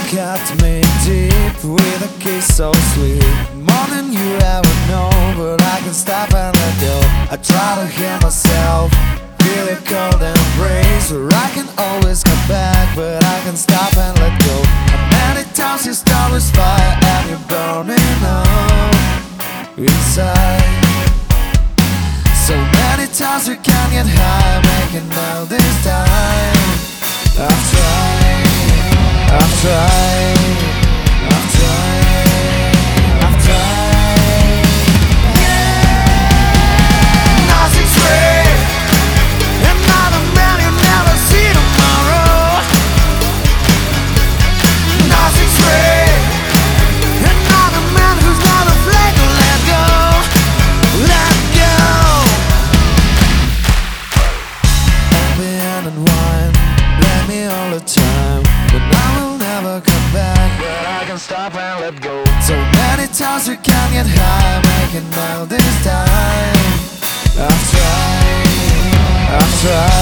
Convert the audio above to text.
cut me deep with a kiss so sweet, more than you ever know, but I can stop and let go. I try to hear myself, feel it cold embrace, where I can always come back, but I can stop and let go. How many times you start with fire and you're burning up inside? So many times we can get high, making all this time. I've tried, I've tried, I've tried, I've tried. Yeah, nothing's real. Another man you never see tomorrow. Nothing's real. Another man who's not afraid to let go. Let go. Open and wine, blame me all the time, but I will never come back, but I can stop and let go. So many times we can get high, making all this time. I've tried, I've tried.